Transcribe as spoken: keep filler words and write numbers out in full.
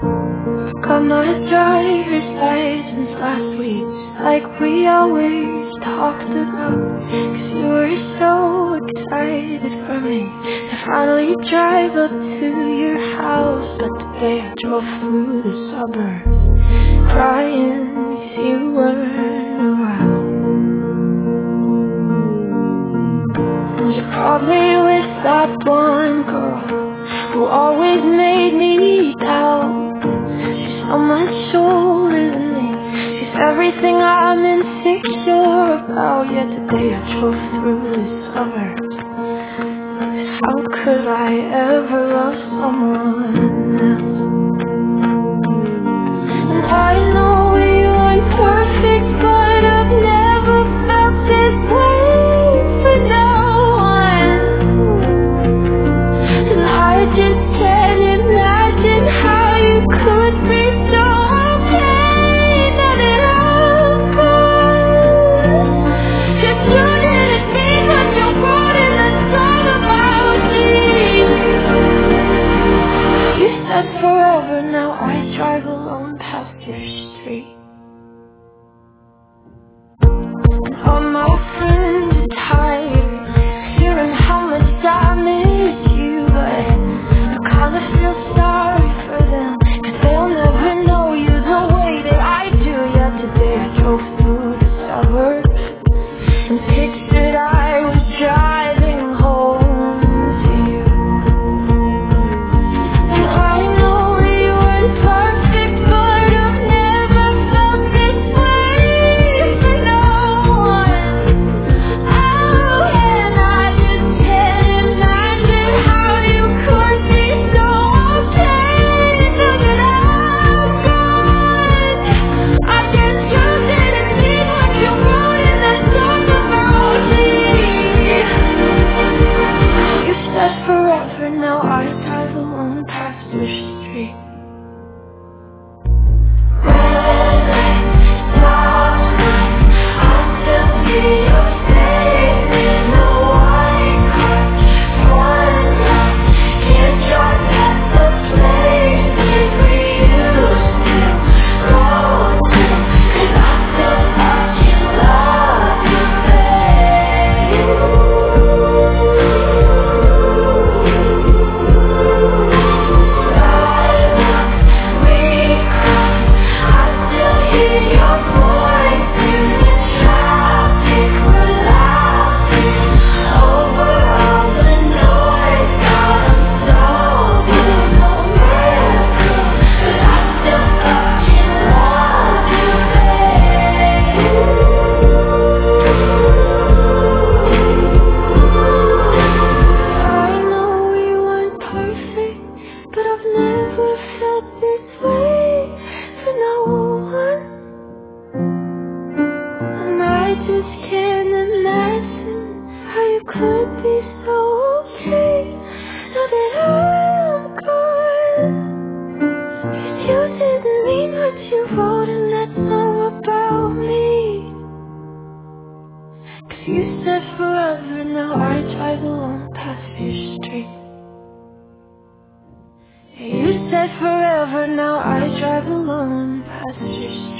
Got my driver's license last week, like we always talked about. Cause you were so excited for me to finally drive up to your house. But today I drove through the suburbs, crying cause you weren't around. And you called me with that one girl who always made me doubt. On my shoulders and me, she's everything I'm insecure about. Yet today I drove through the suburbs. How could I ever love someone else? And I know we aren't perfect, but I've never felt this way for no one. And I just can't imagine how you could be so okay now that I'm gone. 'Cause you didn't mean what you wrote in that song about me. You said forever, now I drive alone past your street. And all my friends are tired hearing how much I miss you, but I kinda feel sorry for them, 'cause they'll never know you the way that I do. Yet today I drove through the suburbs and pictured I was driving home to you. And I know we weren't perfect, but I've never felt this way for no one. Oh, and I just can't imagine how you could be so okay now that I'm gone. I guess you didn't mean what you wrote in that song about me. You said forever, now I drive alone past your street. Red lights, stop signs, I still see your face in the white car. One night, can't drive past the places we used to go to, 'cause I still fucking love you, babe. Sidewalks we cross, I still hear your voice in the traffic. We're laughing over all the noise. God, I'm so good, no miracle, but I still fucking love you, babe. I know we weren't perfect, but I've never felt this way for no one. And I just can't imagine how you could be so okay now that I'm gone. 'Cause you didn't mean what you wrote in that song about me. 'Cause you said forever, now I drive alone past your street. You said forever, now I drive alone past your street.